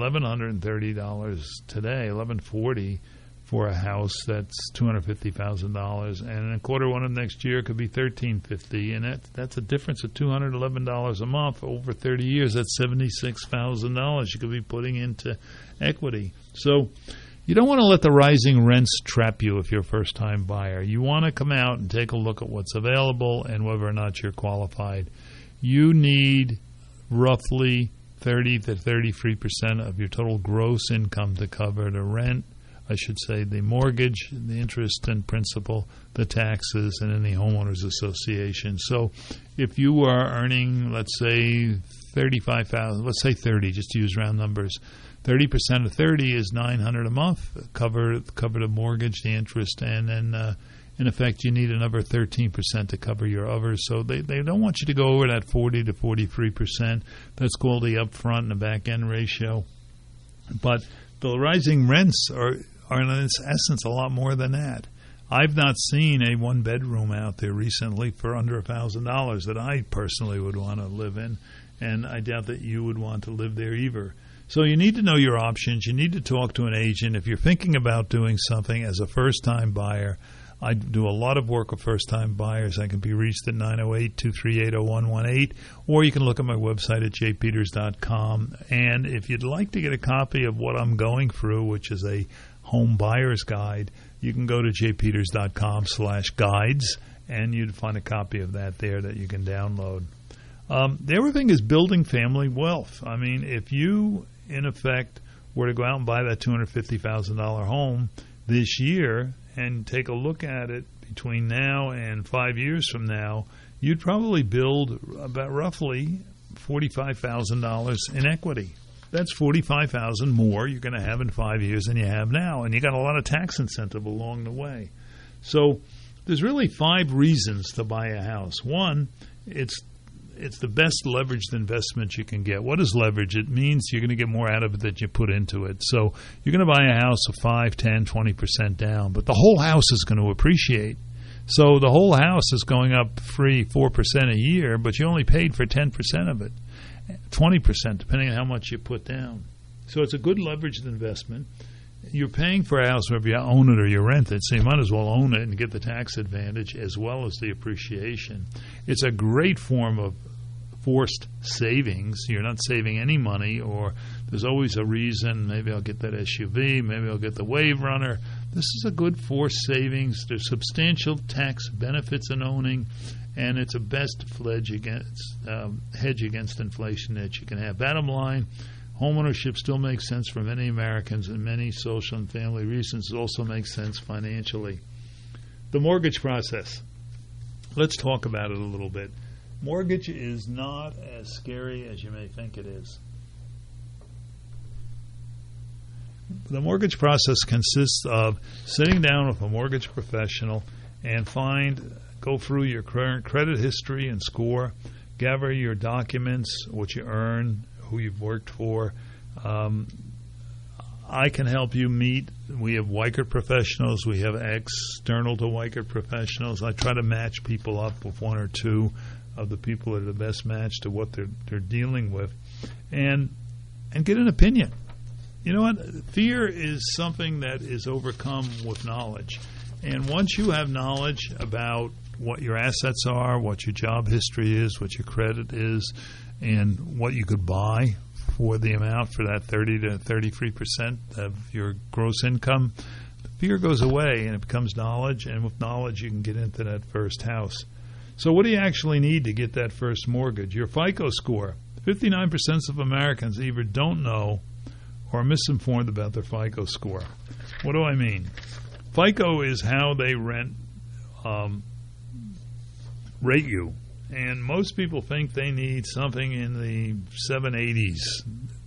$1,130 today, $1,140 for a house that's $250,000, and in Q1 of next year it could be $1,350, and that's a difference of $211 a month over 30 years. That's $76,000 you could be putting into equity. So you don't want to let the rising rents trap you if you're a first-time buyer. You want to come out and take a look at what's available and whether or not you're qualified. You need roughly 30 to 33% of your total gross income to cover the rent, I should say the mortgage, the interest and principal, the taxes, and any homeowners association. So if you are earning, let's say, $35,000, let's say 30, just to use round numbers, 30% of 30 is $900 a month, cover the mortgage, the interest, and then in effect you need another 13% to cover your others. So they don't want you to go over that 40 to 43%. That's called the upfront and the back end ratio. But the rising rents are in essence a lot more than that. I've not seen a one-bedroom out there recently for under $1,000 that I personally would want to live in, and I doubt that you would want to live there either. So you need to know your options. You need to talk to an agent. If you're thinking about doing something as a first-time buyer, I do a lot of work with first-time buyers. I can be reached at 908-238-0118, or you can look at my website at jpeters.com. And if you'd like to get a copy of what I'm going through, which is a home buyer's guide, you can go to jpeters.com/guides, and you'd find a copy of that there that you can download. The other thing is building family wealth. I mean, if you, in effect, were to go out and buy that $250,000 home this year and take a look at it between now and 5 years from now, you'd probably build about roughly $45,000 in equity. That's $45,000 more you're going to have in 5 years than you have now, and you got a lot of tax incentive along the way. So there's really 5 reasons to buy a house. One, it's the best leveraged investment you can get. What is leverage? It means you're going to get more out of it than you put into it. So you're going to buy a house of 5, 10, 20% down, but the whole house is going to appreciate. So the whole house is going up 4% a year, but you only paid for 10% of it, 20%, depending on how much you put down. So it's a good leveraged investment. You're paying for a house whether you own it or you rent it, so you might as well own it and get the tax advantage as well as the appreciation. It's a great form of forced savings. You're not saving any money, or there's always a reason. Maybe I'll get that SUV, maybe I'll get the Wave Runner. This is a good forced savings. There's substantial tax benefits in owning, and it's a best hedge against inflation that you can have. Bottom line, homeownership still makes sense for many Americans, and many social and family reasons. It also makes sense financially. The mortgage process. Let's talk about it a little bit. Mortgage is not as scary as you may think it is. The mortgage process consists of sitting down with a mortgage professional and go through your current credit history and score, gather your documents, what you earn, who you've worked for. I can help you meet. We have Weichert professionals. We have external to Weichert professionals. I try to match people up with one or two of the people that are the best match to what they're dealing with, and get an opinion. You know what? Fear is something that is overcome with knowledge. And once you have knowledge about what your assets are, what your job history is, what your credit is, and what you could buy for the amount for that 30 to 33% of your gross income, the fear goes away and it becomes knowledge. And with knowledge, you can get into that first house. So what do you actually need to get that first mortgage? Your FICO score. 59% of Americans either don't know or are misinformed about their FICO score. What do I mean? FICO is how they rate you. And most people think they need something in the 780s,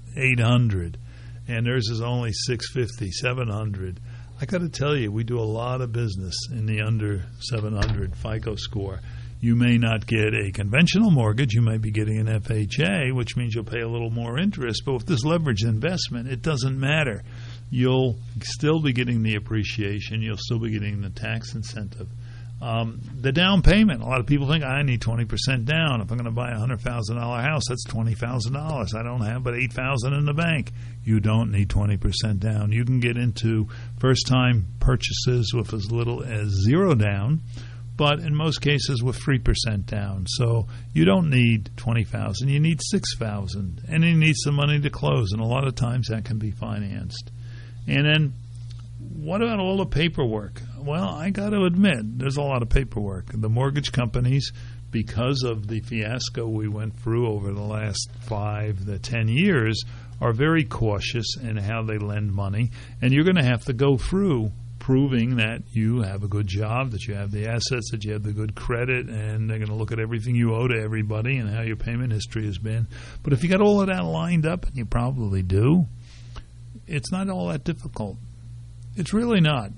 800, and theirs is only 650, 700. I got to tell you, we do a lot of business in the under 700 FICO score. You may not get a conventional mortgage. You might be getting an FHA, which means you'll pay a little more interest. But with this leveraged investment, it doesn't matter. You'll still be getting the appreciation. You'll still be getting the tax incentive. The down payment. A lot of people think, I need 20% down. If I'm going to buy a $100,000 house, that's $20,000. I don't have but $8,000 in the bank. You don't need 20% down. You can get into first-time purchases with as little as $0 down, but in most cases with 3% down. So you don't need $20,000. You need $6,000, and you need some money to close, and a lot of times that can be financed. And then what about all the paperwork? Well, I got to admit, there's a lot of paperwork. The mortgage companies, because of the fiasco we went through over the last 5 to 10 years, are very cautious in how they lend money. And you're going to have to go through proving that you have a good job, that you have the assets, that you have the good credit, and they're going to look at everything you owe to everybody and how your payment history has been. But if you got all of that lined up, and you probably do, it's not all that difficult. It's really not.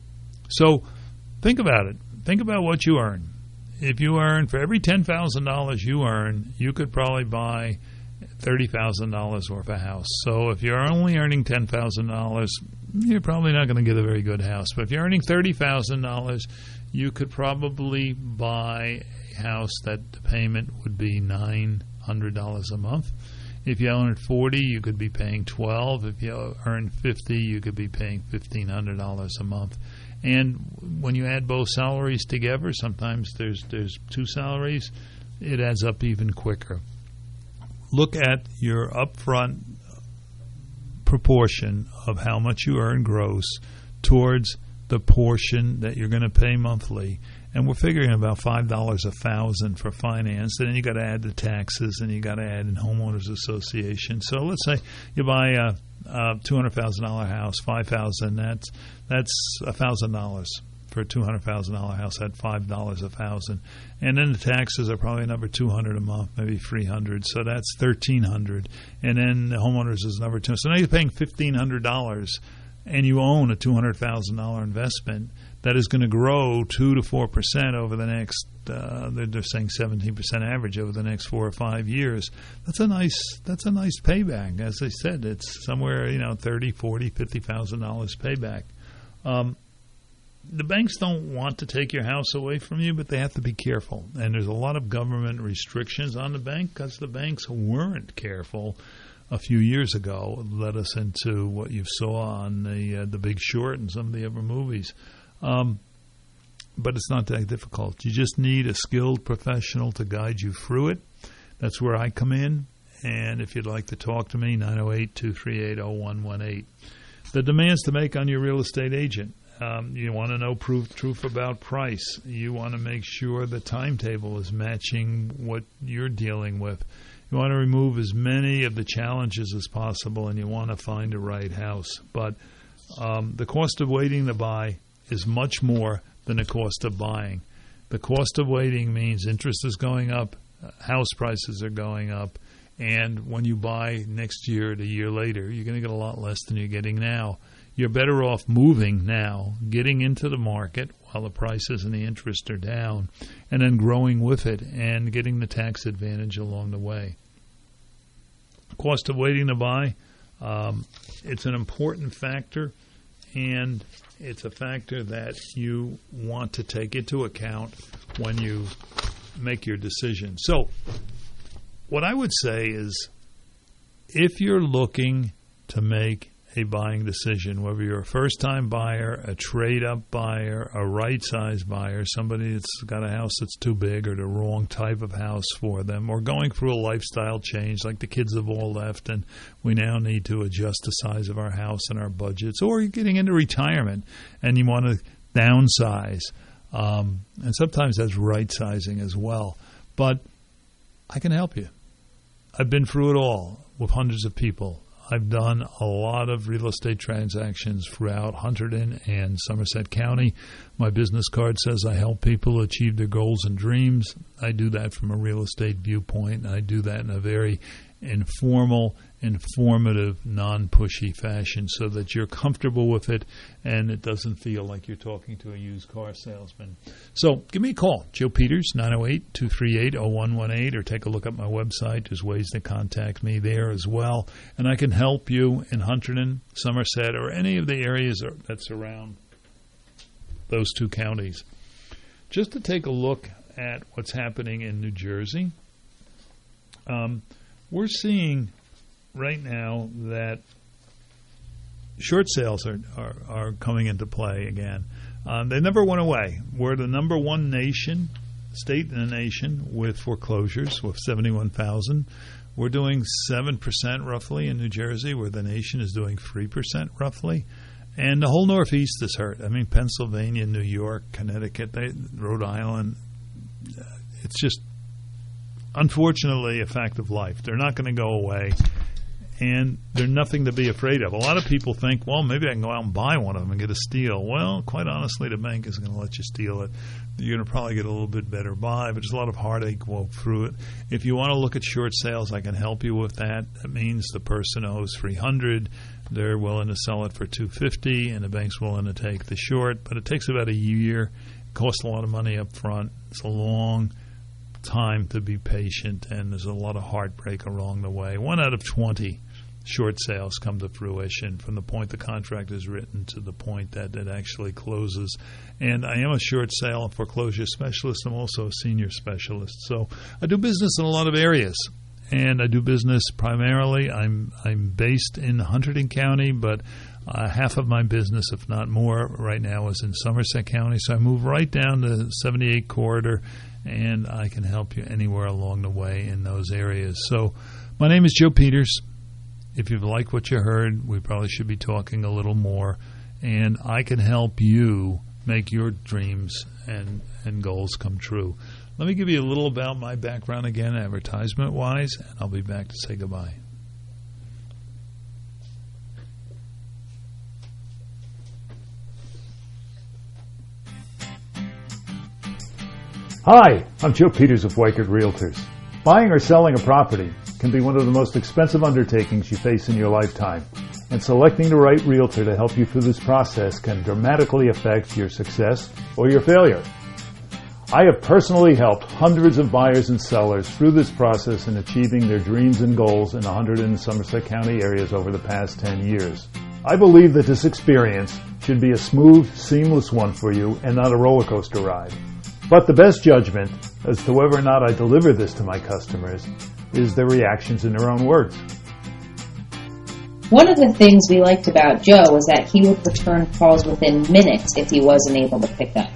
So think about it. Think about what you earn. If you earn, for every $10,000 you earn, you could probably buy $30,000 worth of house. So if you're only earning $10,000, you're probably not going to get a very good house. But if you're earning $30,000, you could probably buy a house that the payment would be $900 a month. If you earn 40, you could be paying 12. If you earn 50, you could be paying $1,500 a month. And when you add both salaries together, sometimes there's 2 salaries, it adds up even quicker. Look at your upfront proportion of how much you earn gross towards the portion that you're going to pay monthly, And we're figuring about $5 $1,000 for finance. And then you got to add the taxes, and you got to add in homeowners association. So let's say you buy a $200,000 house, $5,000. That's $1,000 for a $200,000 house at $5 $1,000. And then the taxes are probably another $200 a month, maybe $300. So that's $1,300. And then the homeowners is another $200. So now you're paying $1,500, and you own a $200,000 investment that is going to grow 2 to 4% over the next. They're saying 17% average over the next 4 or 5 years. That's a nice payback. As I said, it's somewhere $30,000, $40,000, $50,000 payback. The banks don't want to take your house away from you, but they have to be careful. And there's a lot of government restrictions on the bank because the banks weren't careful a few years ago. It led us into what you saw on the Big Short and some of the other movies. But it's not that difficult. You just need a skilled professional to guide you through it. That's where I come in. And if you'd like to talk to me, 908-238-0118. The demands to make on your real estate agent. You want to know truth about price. You want to make sure the timetable is matching what you're dealing with. You want to remove as many of the challenges as possible, and you want to find the right house. But the cost of waiting to buy is much more than the cost of buying. The cost of waiting means interest is going up, house prices are going up, and when you buy next year, the year later, you're going to get a lot less than you're getting now. You're better off moving now, getting into the market while the prices and the interest are down, and then growing with it and getting the tax advantage along the way. Cost of waiting to buy, it's an important factor, and it's a factor that you want to take into account when you make your decision. So what I would say is if you're looking to make a buying decision, whether you're a first-time buyer, a trade-up buyer, a right-size buyer, somebody that's got a house that's too big or the wrong type of house for them, or going through a lifestyle change like the kids have all left and we now need to adjust the size of our house and our budgets, or you're getting into retirement and you want to downsize, and sometimes that's right-sizing as well. But I can help you. I've been through it all with hundreds of people. I've done a lot of real estate transactions throughout Hunterdon and Somerset County. My business card says I help people achieve their goals and dreams. I do that from a real estate viewpoint. I do that in a very informal, informative, non-pushy fashion so that you're comfortable with it and it doesn't feel like you're talking to a used car salesman. So give me a call, Joe Peters, 908-238-0118, or take a look at my website. There's ways to contact me there as well. And I can help you in Hunterdon, Somerset, or any of the areas that surround those two counties. Just to take a look at what's happening in New Jersey, we're seeing right now that short sales are coming into play again. They never went away. We're the number one state in the nation with foreclosures, with 71,000. We're doing 7% roughly in New Jersey, where the nation is doing 3% roughly. And the whole Northeast is hurt. I mean, Pennsylvania, New York, Connecticut, Rhode Island. It's just, unfortunately, a fact of life. They're not going to go away, and they're nothing to be afraid of. A lot of people think, well, maybe I can go out and buy one of them and get a steal. Well, quite honestly, the bank isn't going to let you steal it. You're going to probably get a little bit better buy, but there's a lot of heartache walk through it. If you want to look at short sales, I can help you with that. That means the person owes $300. They're willing to sell it for $250, and the bank's willing to take the short. But it takes about a year. It costs a lot of money up front. It's a long time to be patient, and there's a lot of heartbreak along the way. 1 out of 20 short sales come to fruition from the point the contract is written to the point that it actually closes. And I am a short sale and foreclosure specialist. I'm also a senior specialist. So I do business in a lot of areas, and I do business primarily. I'm based in Hunterdon County, but half of my business, if not more, right now is in Somerset County. So I move right down the 78 corridor, and I can help you anywhere along the way in those areas. So my name is Joe Peters. If you've liked what you heard, we probably should be talking a little more. And I can help you make your dreams and goals come true. Let me give you a little about my background again, advertisement-wise, and I'll be back to say goodbye. Hi, I'm Joe Peters of Weichert Realtors. Buying or selling a property can be one of the most expensive undertakings you face in your lifetime, and selecting the right realtor to help you through this process can dramatically affect your success or your failure. I have personally helped hundreds of buyers and sellers through this process in achieving their dreams and goals in 100 and Somerset County areas over the past 10 years. I believe that this experience should be a smooth, seamless one for you and not a roller coaster ride. But the best judgment as to whether or not I deliver this to my customers is their reactions in their own words. One of the things we liked about Joe was that he would return calls within minutes if he wasn't able to pick up.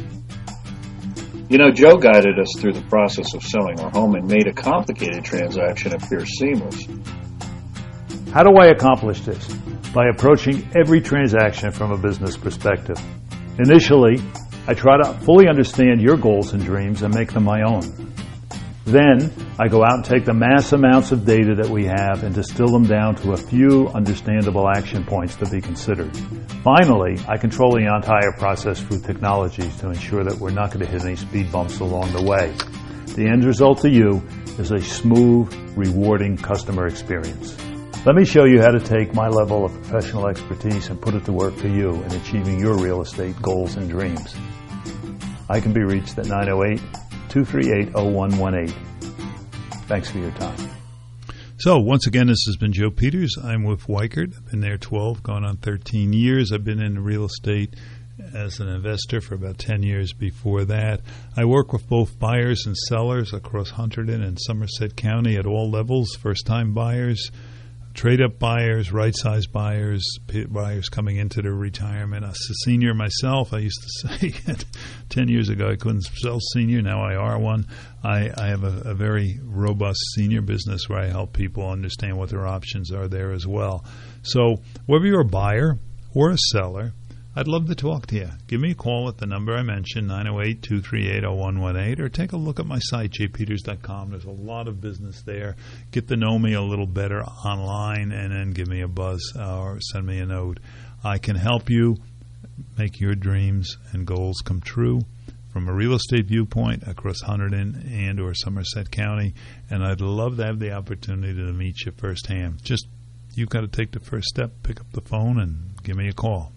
You know, Joe guided us through the process of selling our home and made a complicated transaction appear seamless. How do I accomplish this? By approaching every transaction from a business perspective. Initially, I try to fully understand your goals and dreams and make them my own. Then, I go out and take the mass amounts of data that we have and distill them down to a few understandable action points to be considered. Finally, I control the entire process through technologies to ensure that we're not going to hit any speed bumps along the way. The end result to you is a smooth, rewarding customer experience. Let me show you how to take my level of professional expertise and put it to work for you in achieving your real estate goals and dreams. I can be reached at 908-238-0118. Thanks for your time. So, once again, this has been Joe Peters. I'm with Weichert. I've been there 12, going on 13 years. I've been in real estate as an investor for about 10 years before that. I work with both buyers and sellers across Hunterdon and Somerset County at all levels, first-time buyers, trade-up buyers, right-size buyers, buyers coming into their retirement. As a senior myself, I used to say 10 years ago I couldn't sell senior. Now I are one. I have a very robust senior business where I help people understand what their options are there as well. So whether you're a buyer or a seller, I'd love to talk to you. Give me a call at the number I mentioned, 908-238-0118, or take a look at my site, jpeters.com. There's a lot of business there. Get to know me a little better online, and then give me a buzz or send me a note. I can help you make your dreams and goals come true from a real estate viewpoint across Hunterdon and or Somerset County, and I'd love to have the opportunity to meet you firsthand. Just, you've got to take the first step, pick up the phone, and give me a call,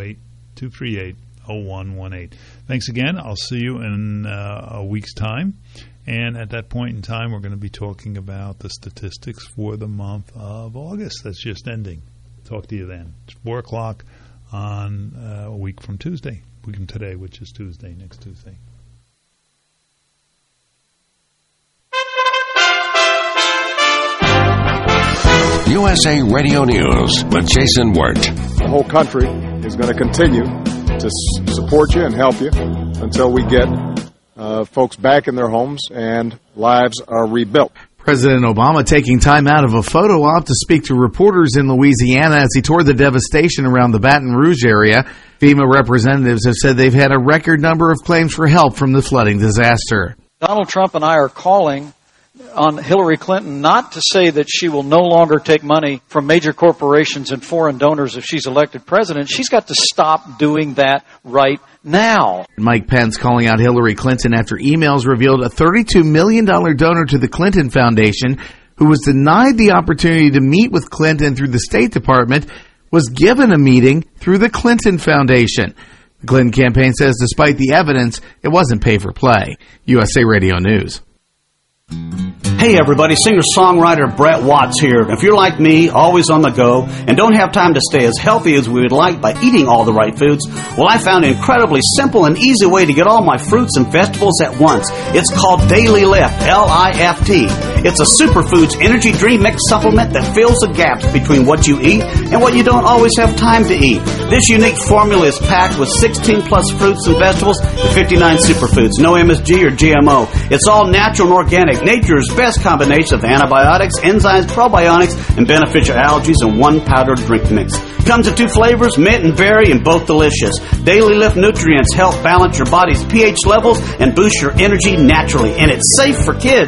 908-238-0118. Thanks again. I'll see you in a week's time. And at that point in time, we're going to be talking about the statistics for the month of August that's just ending. Talk to you then. It's 4 o'clock on a week from Tuesday, week from today, which is Tuesday, next Tuesday. USA Radio News with Jason Wirt. The whole country is going to continue to support you and help you until we get folks back in their homes and lives are rebuilt. President Obama taking time out of a photo op to speak to reporters in Louisiana as he toured the devastation around the Baton Rouge area. FEMA representatives have said they've had a record number of claims for help from the flooding disaster. Donald Trump and I are calling on Hillary Clinton not to say that she will no longer take money from major corporations and foreign donors if she's elected president. She's got to stop doing that right now. Mike Pence calling out Hillary Clinton after emails revealed a $32 million donor to the Clinton Foundation, who was denied the opportunity to meet with Clinton through the State Department, was given a meeting through the Clinton Foundation. The Clinton campaign says despite the evidence, it wasn't pay for play. USA Radio News. Hey everybody, singer-songwriter Brett Watts here. If you're like me, always on the go, and don't have time to stay as healthy as we would like by eating all the right foods, well, I found an incredibly simple and easy way to get all my fruits and vegetables at once. It's called Daily Lift, L-I-F-T. It's a superfoods energy drink mix supplement that fills the gaps between what you eat and what you don't always have time to eat. This unique formula is packed with 16 plus fruits and vegetables and 59 superfoods. No MSG or GMO. It's all natural and organic. Lift, nature's best combination of antibiotics, enzymes, probiotics, and beneficial allergies in one powdered drink mix. Comes in 2 flavors, mint and berry, and both delicious. Daily Lift nutrients help balance your body's pH levels and boost your energy naturally. And it's safe for kids.